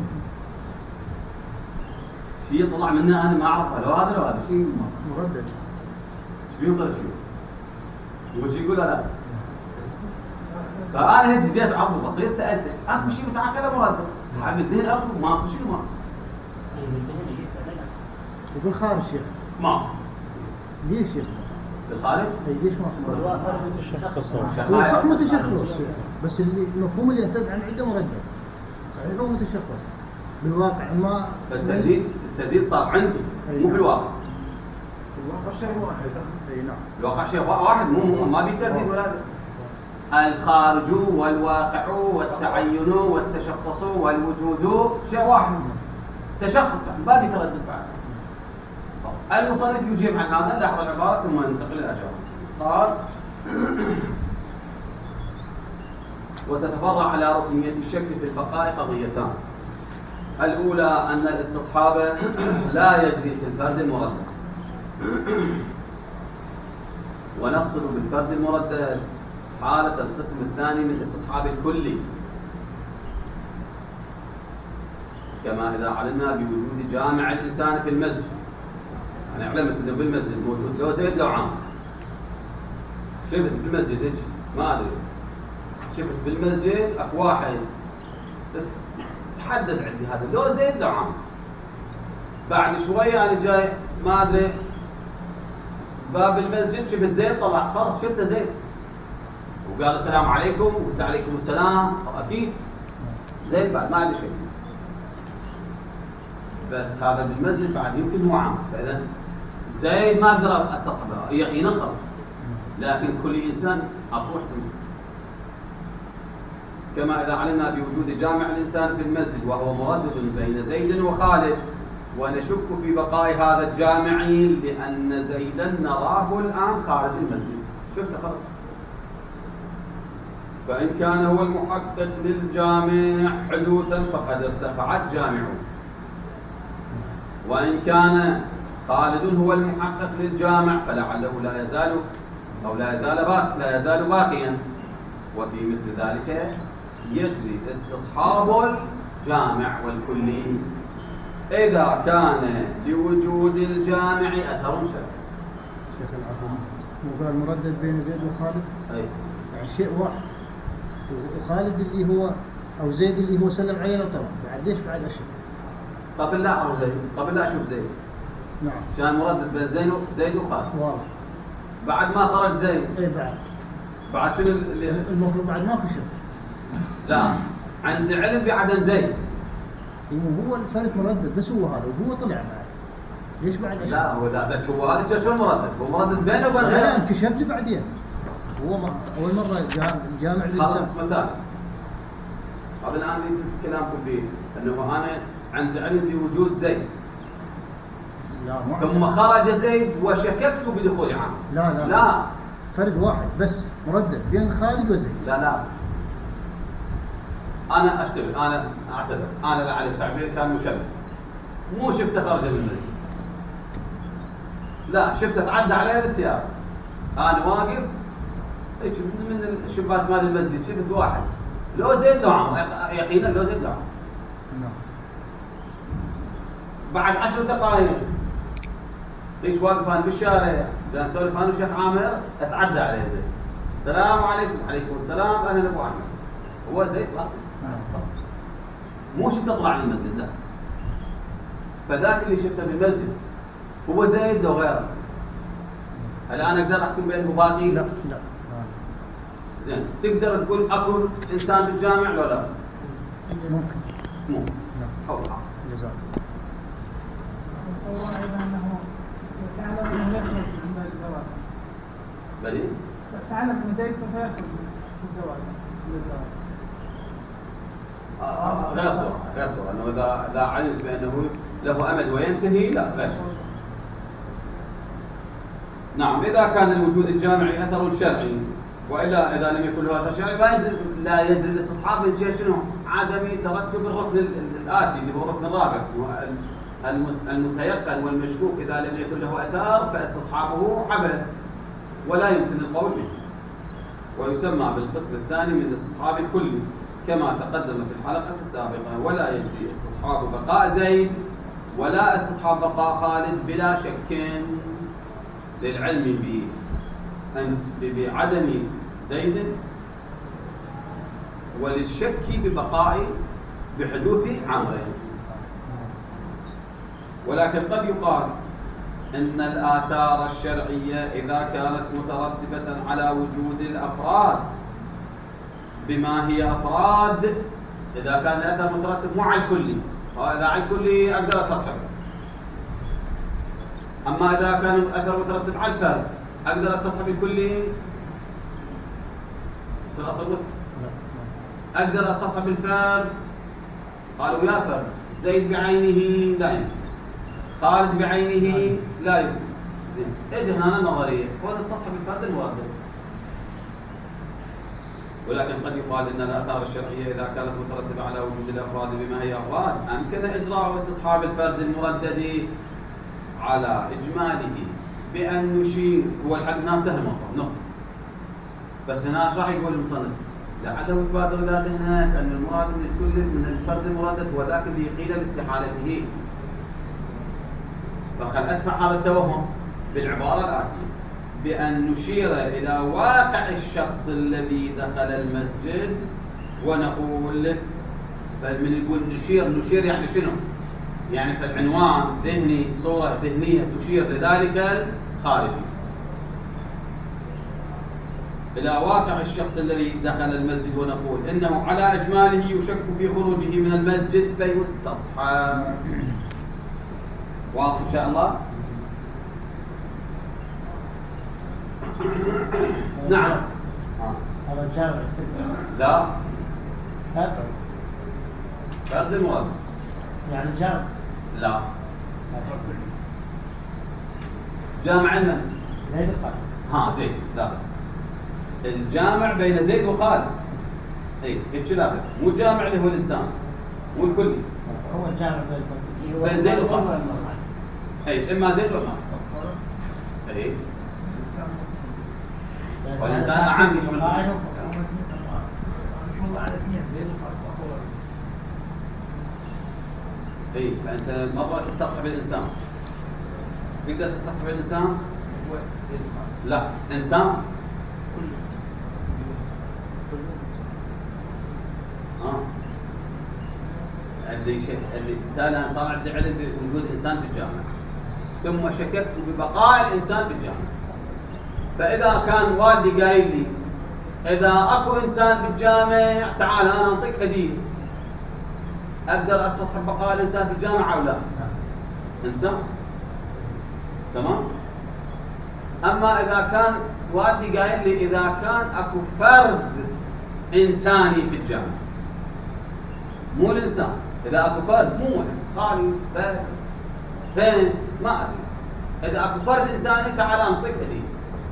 شيء طلع منه انا ما اعرفه لو هذا لو هذا شيء مردد. ايش بينقل شيء؟ وش يقول لا؟ فانا هيك جيت عرض بسيط سالته اكو شيء متعقل مراد؟ حاب الذهن اكو ماكو شيء ما وبالخارج شيخ ما ليش شيخ؟ بالخارج؟ اي ليش ما في مردد؟ هو صح شخص متشخص بس اللي المفهوم اللي ينتزع عن عنده مردد. صحيح هو متشخص بالواقع ما فالترديد الترديد صار عندي مو في الواقع. الواقع شيء واحد. اي نعم. الواقع شيء واحد مو مو ما في ترديد ولا لا. الخارج والواقع والتعين والتشخص والوجود شيء واحد. تشخص ما في تردد بعد. المصنف يجيب عن هذا لاحظ العبارة ثم ننتقل للأجابة. قال وتتفرع على ركنية الشك في البقاء قضيتان. الأولى أن الاستصحاب لا يجري في الفرد المردد، ونقصد بالفرد المردد حالة القسم الثاني من الاستصحاب الكلي، كما إذا علمنا بوجود جامع الإنسان في المسجد. يعني علمت أنه بالمسجد موجود لو زيد لو عام. شفت بالمسجد إيش؟ ما أدري. شفت بالمسجد أكو واحد تحدد عندي هذا لو زيد لو عام. بعد شوية أنا جاي ما أدري باب المسجد شفت زيد طلع خلاص شفته زيد وقال السلام عليكم وقلت عليكم السلام. طب أكيد زيد بعد ما عندي شيء، بس هذا بالمسجد بعد يمكن هو عام. فإذا زيد ما أقدر أستصحبه يقينا خرج، لكن كل إنسان أطروح كما إذا علمنا بوجود جامع الإنسان في المسجد وهو مردد بين زيد وخالد، ونشك في بقاء هذا الجامع لأن زيدا نراه الآن خارج المسجد. شفت خلاص فإن كان هو المحقق للجامع حدوثا فقد ارتفعت جامعه، وإن كان خالد هو المحقق للجامع فلعله لا يزال أو لا يزال باق لا يزال باقيا. وفي مثل ذلك يجري استصحاب الجامع والكلي إذا كان لوجود الجامع أثر شرعي. شيخ العفو، موضوع المردد بين زيد وخالد أي يعني شيء واحد، خالد اللي هو أو زيد اللي هو سلم علينا طبعا، بعد ليش بعد أشهر؟ قبل لا أعرف زيد، قبل لا أشوف زيد نعم كان مردد بين زين زيد وخالد. واضح. بعد ما خرج زيد اي بعد بعد شنو اللي المفروض بعد ما في شيء. لا عند علم بعدم زيد. إنه هو الفرد مردد بس هو هذا وهو طلع بعد، ليش بعد أشهر؟ لا هو لا بس هو هذا شو المردد؟ هو مردد بينه وبين لا غيره. انكشف لي بعدين، هو ما أول مرة جا- الجامع خلاص للإنسان. مثال هذا الآن اللي كلامكم به أنه أنا عند علم بوجود زيد لا مو ثم خرج زيد وشككت بدخول عام. لا لا لا فرد واحد بس مردد بين خالد وزيد. لا لا أنا أشتغل أنا أعتذر أنا لعل التعبير كان مشبه، مو شفته خرج من المسجد، لا شفته تعدى عليه بالسيارة، أنا واقف هيك من الشباك مال المسجد شفت واحد لو زيد لو عمرو يقينا لو زيد لو عمرو. نعم. بعد عشر دقائق ليش واقف انا بالشارع جالس اسولف انا وشيخ عامر اتعدى عليه زيد، السلام عليكم. عليكم السلام اهلا ابو عامر. هو زيد صح؟ مو شفت تطلع من المسجد لا، فذاك اللي شفته بالمسجد هو زيد لو غيره. الان اقدر احكم بانه باقي؟ لا لا زين تقدر تقول اكو انسان بالجامع لو لا؟ ممكن. مو نعم. حول جزاك. تصور أيضا أنه تعلم أنه يخرج من الزواج. بلي؟ تعلم أن زيد سوف يخرج في الزواج من الزواج. آه غير صورة غير صورة أنه إذا إذا علم بأنه له أمد وينتهي لا غير صورة. نعم إذا كان لوجود الجامع أثر شرعي، وإلا إذا لم يكن له أثر شرعي لا يجري لا يجري الاستصحاب من جهة شنو؟ عدم ترتب الركن الآتي اللي هو الركن الرابع المتيقن والمشكوك. إذا لم يكن له أثار فاستصحابه عبث ولا يمكن القول به، ويسمى بالقسم الثاني من الاستصحاب الكلي كما تقدم في الحلقة السابقة. ولا يجري استصحاب بقاء زيد ولا استصحاب بقاء خالد بلا شك للعلم بعدم زيد وللشك ببقاء بحدوث عمرو. ولكن قد يقال إن الآثار الشرعية إذا كانت مترتبة على وجود الأفراد بما هي أفراد، إذا كان الأثر مترتب مو على الكلي، إذا على الكلي أقدر أستصحب، أما إذا كان الأثر مترتب على الفرد أقدر أستصحب الكلي يصير أصل مثل. أقدر أستصحب الفرد قالوا يا فرد زيد بعينه لا يمكن، خالد بعينه لا يمكن. زين اجي هنا نظريه ونستصحب الفرد المردد. ولكن قد يقال ان الاثار الشرعيه اذا كانت مترتبه على وجود الافراد بما هي افراد امكن اجراء استصحاب الفرد المردد على اجماله بان نشير. هو الحد هنا انتهى الموضوع نقطه، بس هنا ايش راح يقول المصنف؟ لعله يتبادر الى ذهنك ان المراد من الكل من الفرد المردد هو ذاك اللي قيل باستحالته، فخل أدفع هذا التوهم بالعبارة الآتية بأن نشير إلى واقع الشخص الذي دخل المسجد ونقول فمن يقول نشير نشير يعني شنو؟ يعني في العنوان ذهني صورة ذهنية تشير لذلك الخارجي إلى واقع الشخص الذي دخل المسجد ونقول إنه على إجماله يشك في خروجه من المسجد فيستصحب. واضح إن شاء الله؟ نعم. هذا جامع لا فرد فرد المراد يعني جامع لا جامع من؟ زيد وخالد. ها زيد لا الجامع بين زيد وخالد اي هيك لا بأس. مو الجامع اللي هو الانسان، مو الكلي. هو الجامع بين بين زيد وخالد. اي اما زيد واما اي والانسان اعم يشمل اي. فانت مره تستصحب الانسان، تقدر تستصحب الانسان؟ لا، انسان اه اللي شك... اللي بالتالي صار عندي علم بوجود انسان في الجامع، ثم شككت ببقاء الانسان في الجامع. فاذا كان والدي قايل لي اذا اكو انسان بالجامع تعال انا انطيك هديه، اقدر استصحب بقاء الانسان في الجامع او لا؟ انسان تمام. اما اذا كان والدي قايل لي اذا كان اكو فرد انساني في الجامع، مو الانسان، اذا اكو فرد مو واحد خالي بلد بين ما ادري، اذا اكو فرد انساني تعال انطيك هديه.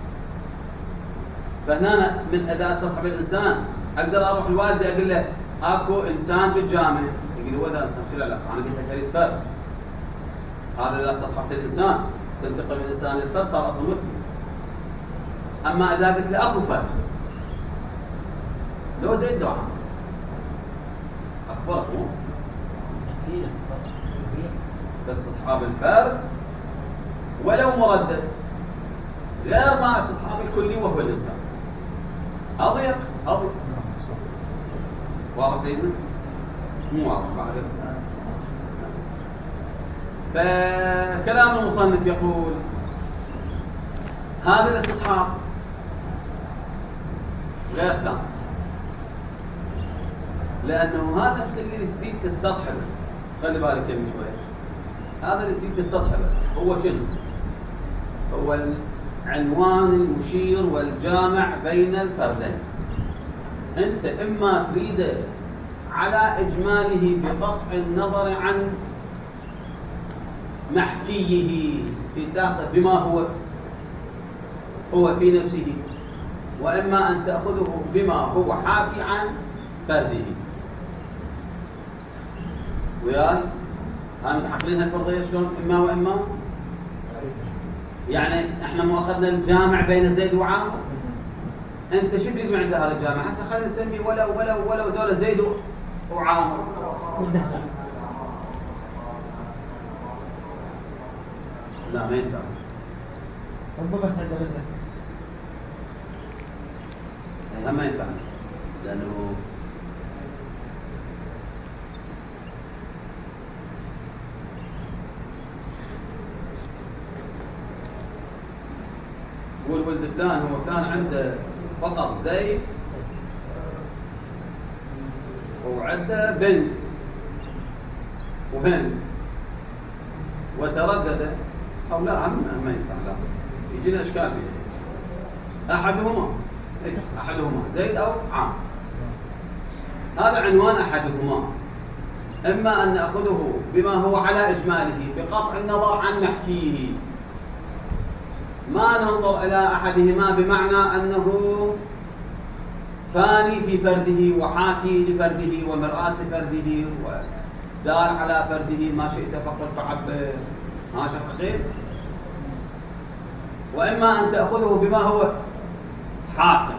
فهنا من اذا استصحب الانسان اقدر اروح لوالدي اقول له اكو انسان بالجامع، يقول لي وذا انسان شو العلاقه؟ انا قلت لك اريد فرد. هذا اذا استصحبت الانسان تنتقل من الانسان للفرد صار اصلا مثلي. اما اذا قلت له اكو فرد لو زيد لو عام اكو فرق مو؟ اكيد فاستصحاب الفرد ولو مردد غير ما استصحاب الكلي وهو الانسان. اضيق اضيق. واضح سيدنا؟ مو واضح بعد. فكلام المصنف يقول هذا الاستصحاب غير تام، لانه هذا اللي تريد تستصحبه، خلي بالك كم شوي، هذا اللي تريد تستصحبه هو شنو؟ هو العنوان المشير والجامع بين الفردين. انت اما تريده على اجماله بقطع النظر عن محكيه في تاخذ بما هو هو في نفسه، واما ان تاخذه بما هو حاكي عن فرده. وياي ها متعقلين هالفرضيه شلون؟ اما واما، يعني احنا مو اخذنا الجامع بين زيد وعامر. انت شو تريد من عند هذا الجامع؟ هسه خلينا نسميه ولو ولو ولو ذولا زيد وعامر. لا ما ينفع. ربما بس عنده رزق. لا ما ينفع، لانه يقول ولد فلان هو فلان عنده فقط زيد وعنده بنت وهند وتردد او لا عم ما ينفع، لا يجينا اشكال فيه. احدهما احدهما زيد او عام، هذا عنوان احدهما. اما ان ناخذه بما هو على اجماله بقطع النظر عن محكيه، ما ننظر إلى أحدهما بمعنى أنه فاني في فرده وحاكي لفرده ومرآة لفرده ودال على فرده ما شئت فقط فعبر، ما شئت غير. وإما أن تأخذه بما هو حاكي،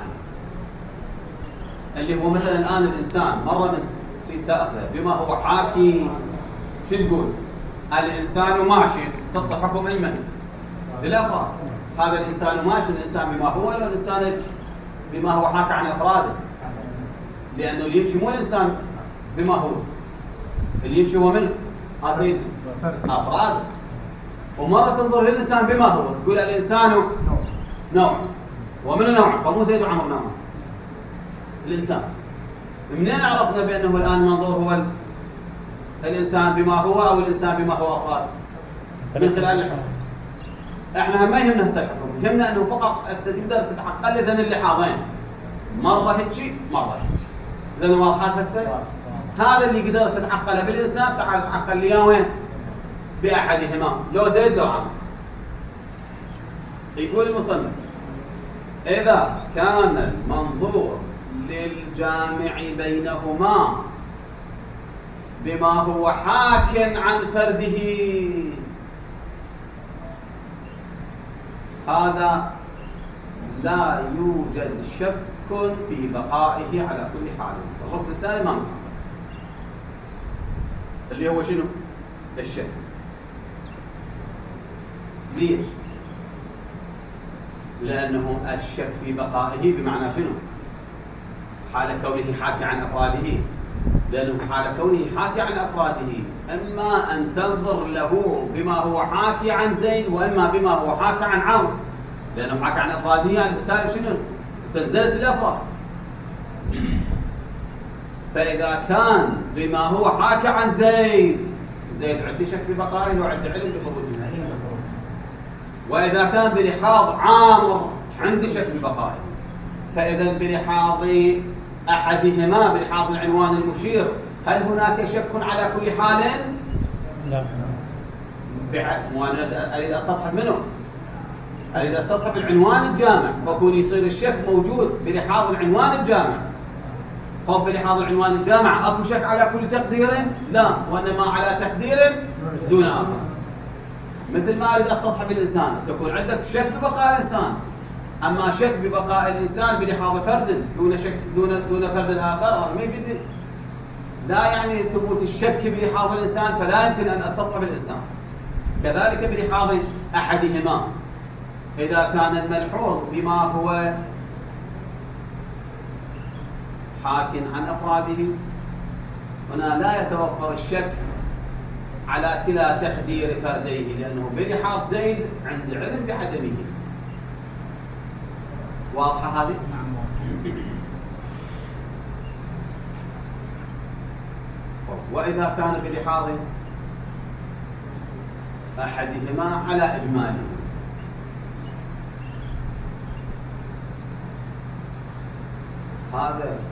اللي هو مثلا الآن الإنسان مرة في تأخذه بما هو حاكي. شو تقول؟ الإنسان ماشي تطلع حكم المني بالأفراد. هذا الإنسان ماشي، الإنسان بما هو ولا الإنسان بما هو حاكي عن أفراده؟ لأنه اللي يمشي مو الإنسان بما هو، اللي يمشي هو منه أصيل أفراده. ومرة تنظر للإنسان بما هو تقول الإنسان نوع ومنه نوع، فمو زيد وعمر نوع. الإنسان منين عرفنا بأنه الآن منظور هو الإنسان بما هو أو الإنسان بما هو أفراد؟ من خلال الحكم. احنا ما يهمنا هسه الحكم، يهمنا انه فقط انت تقدر تتعقل اذن اللحاظين، مره هيك مره هيك. اذا واضحات هسه؟ هذا اللي قدرت تتعقله بالانسان تعال تعقل لي وين؟ باحدهما، لو زيد لو عمرو. يقول المصنف: اذا كان المنظور للجامع بينهما بما هو حاك عن فرده، هذا لا يوجد شك في بقائه على كل حال. الركن الثاني ما نفع اللي هو شنو؟ الشك. ليش؟ لأنه الشك في بقائه بمعنى شنو؟ حال كونه حاكي عن أفراده، لأنه حال كونه حاكي عن أفراده إما أن تنظر له بما هو حاكي عن زيد، وإما بما هو حاكي عن عمرو، لأنه حاكي عن أفراده يعني بالتالي شنو؟ تنزلت الأفراد. فإذا كان بما هو حاكي عن زيد، زيد عندي شك في بقائه وعندي علم بثبوته، وإذا كان بلحاظ عامر عندي شك ببقائه، فإذا بلحاظ أحدهما بلحاظ العنوان المشير هل هناك شك على كل حال؟ لا. وأنا أريد أستصحب منه، أريد أستصحب العنوان الجامع، فكون يصير الشك موجود بلحاظ العنوان الجامع. خب بلحاظ العنوان الجامع أكو شك على كل تقدير؟ لا، وإنما على تقدير دون آخر. مثل ما أريد أستصحب الإنسان، تكون عندك شك ببقاء الإنسان، أما شك ببقاء الإنسان بلحاظ فرد دون شك دون دون فرد آخر ما يفيد. لا يعني ثبوت الشك بلحاظ الإنسان فلا يمكن أن أستصحب الإنسان. كذلك بلحاظ أحدهما، إذا كان الملحوظ بما هو حاك عن أفراده، هنا لا يتوفر الشك على كلا تقدير فرديه، لأنه بلحاظ زيد عند علم بعدمه. واضحة هذه؟ وإذا كان بلحاظ أحدهما على إجماله، هذا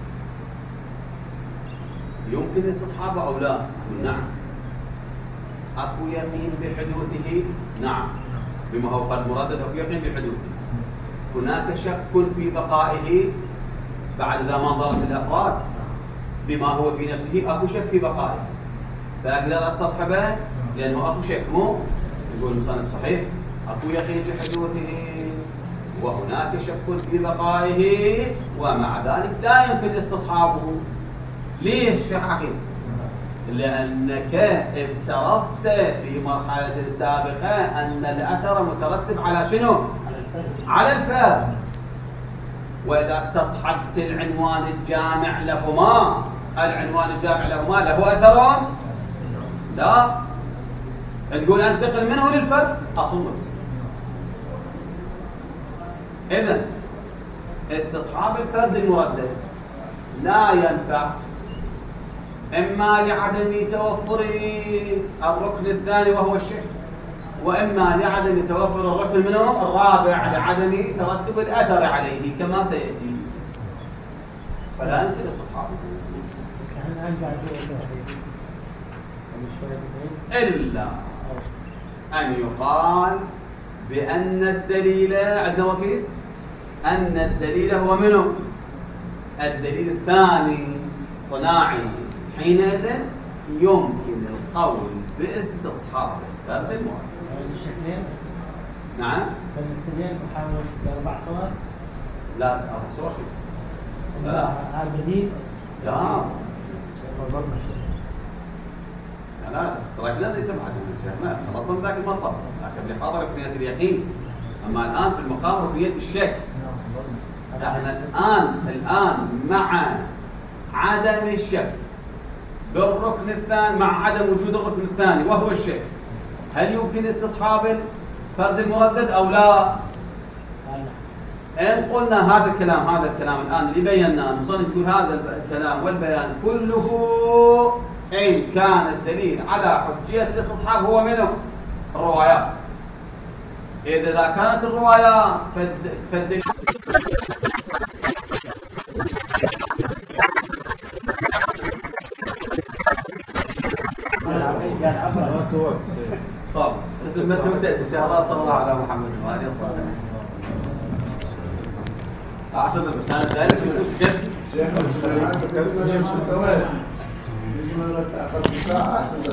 يمكن استصحابه أو لا؟ نعم. أكو يقين بحدوثه؟ نعم. بما هو فرد مردد أكو يقين بحدوثه. هناك شك في بقائه بعد ذا ما ظهرت الأفراد بما هو في نفسه، أكو شك في بقائه، فأقدر أستصحبه لأنه أكو شك. مو يقول المصنف صحيح أكو يقين بحدوثه وهناك شك في بقائه، ومع ذلك لا يمكن استصحابه. ليش شيخ عقيل؟ لأنك افترضت في مرحلة سابقة أن الأثر مترتب على شنو؟ على الفرد. وإذا استصحبت العنوان الجامع لهما، العنوان الجامع لهما له أثر؟ لا. تقول أنتقل منه للفرد أصمت. إذن استصحاب الفرد المردد لا ينفع، إما لعدم توفر الركن الثاني وهو الشك، وإما لعدم توفر الركن منه الرابع لعدم ترتب الأثر عليه كما سيأتي، فلا يمكن استصحابه إلا أن يقال بأن الدليل عندنا وكيت أن الدليل هو منه الدليل الثاني صناعي، حينئذ يمكن القول باستصحاب فرد المؤثر. الشكلين؟ نعم. بالنسبتين نحاول بأربع صور؟ لا أربع صور شيء. لا. هذا بديل؟ لا. لا تركنا ليس بعد خلصنا من ذاك المطلب، لكن بحاضر ركنية اليقين. أما الآن في المقام ركنية الشك. احنا الآن الآن مع عدم الشك بالركن الثاني، مع عدم وجود الركن الثاني وهو الشك، هل يمكن استصحاب الفرد المردد أو لا؟ إن قلنا هذا الكلام هذا الكلام الآن اللي بيناه المصنف يقول هذا الكلام والبيان كله إن كان الدليل على حجية الاستصحاب هو منه الروايات. إذا كانت الروايات فالدليل طب ما تبدأت إن شاء الله. صلى الله على محمد وآله وصحبه. اعتذر بس انا سالت سكت شيخ بس انا عندك كلمه شو سويت؟ يجي مدرسه اخذت ساعه